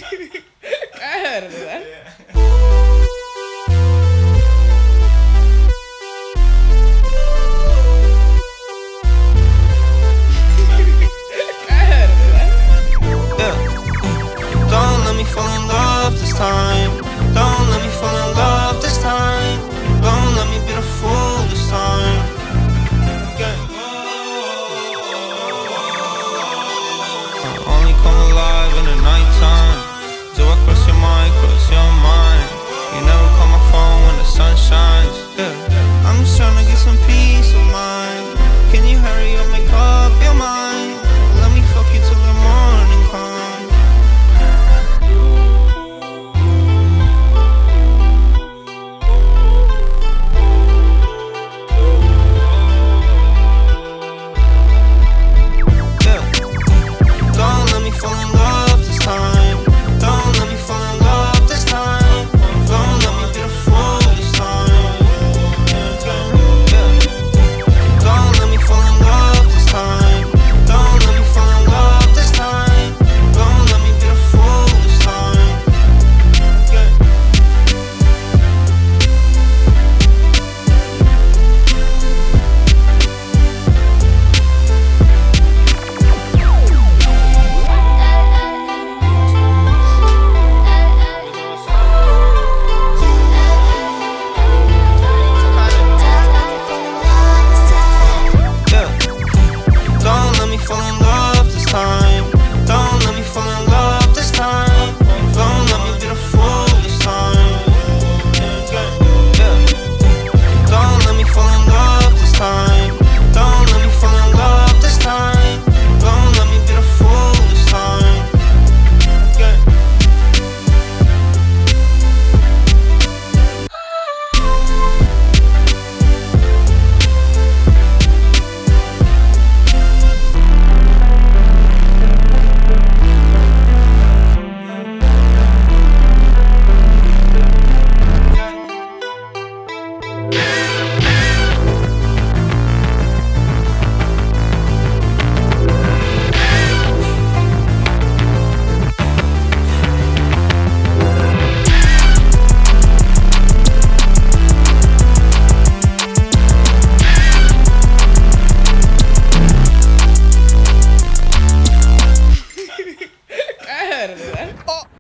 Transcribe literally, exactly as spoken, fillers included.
I heard of that. Yeah. I heard of that. Yeah. Don't let me fall in love this time. Don't let me fall in love this time. Don't let me be the fool this time. Yeah. I only come alive in the nighttime. Do I cross your mind, cross your mind? You never call my phone when the sun shines. Yeah. I'm just tryna get some peace of mind. Can you hurry up?